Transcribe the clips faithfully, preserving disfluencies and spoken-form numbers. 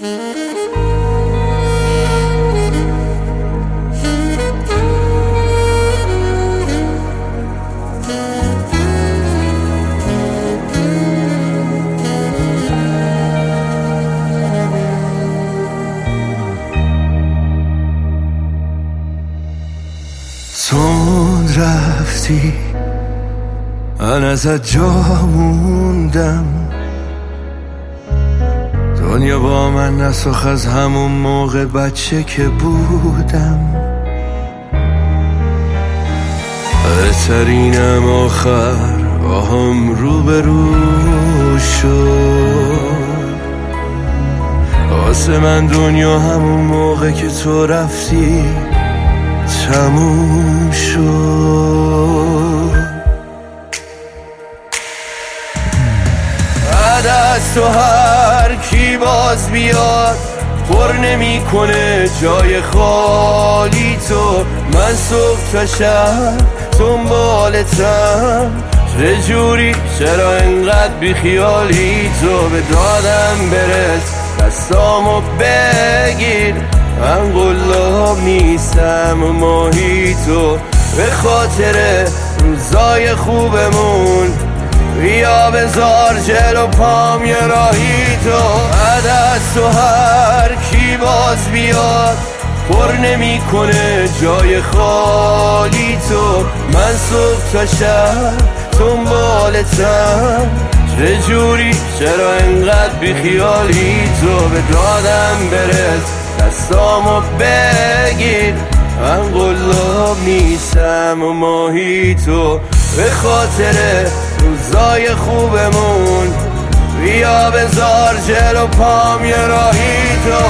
تون رفتی من ازت جا موندم، دنیا با من نساخت از همون موقع بچه که بودم. بهترینم آخر با هم رو به رو شد. واسه من دنیا همون موقع که تو رفتی تموم شد. بعد از تو هر کی باز بیاد پر نمی کنه جای خالی تو. من صبح تا شب دنبالتم، چه جوری چرا انقدر بی خیالی تو. به دادم برس دستامو بگیر، من قلاب نیستم و ماهی تو. به خاطر روزای خوبمون بیا بذار جلو پام یه راهی تو. بعد از تو هر کی باز بیاد پر نمی کنه جای خالی تو. من صبح تا شب دنبالتم، چه جوری چرا انقدر بی خیالی تو. به دادم برس دستامو بگیر، من قلاب نیستم و ماهی تو. به خاطر روزای خوبمون بیا بذار جلو پام یه راهی تو.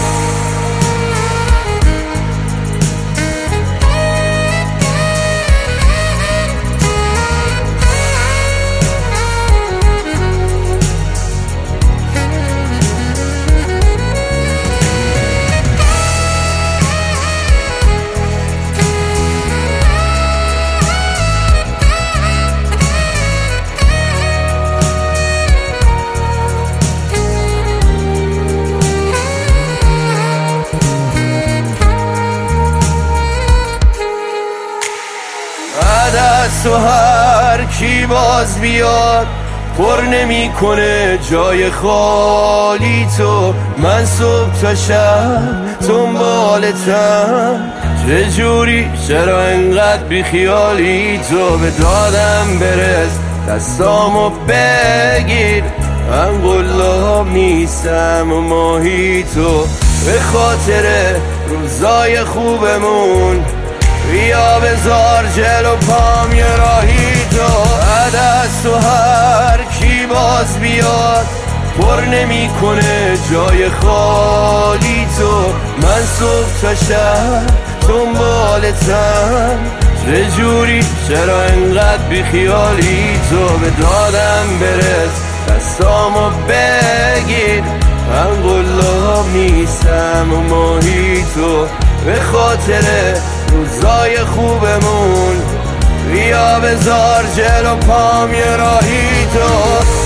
تو هر کی باز بیاد پر نمی کنه جای خالی تو. من صبح تا شب دنبالتم، چه جوری چرا انقدر بی خیالی تو. به دادم برس دستامو بگیر، من قلاب نیستم و ماهی تو. به خاطر روزای خوبمون بیا بذار جلو پام یه راهی تو. بعد از تو هر کی باز بیاد پر نمی کنه جای خالی تو. من صبح تا شب دنبالتم، چه جوری چرا انقدر بی خیالی تو. به دادم برس دستامو بگیر، من قلاب نیستم و ماهی تو. به خاطر روزای خوبمون بیا بذار جلو پام یه راهی تو.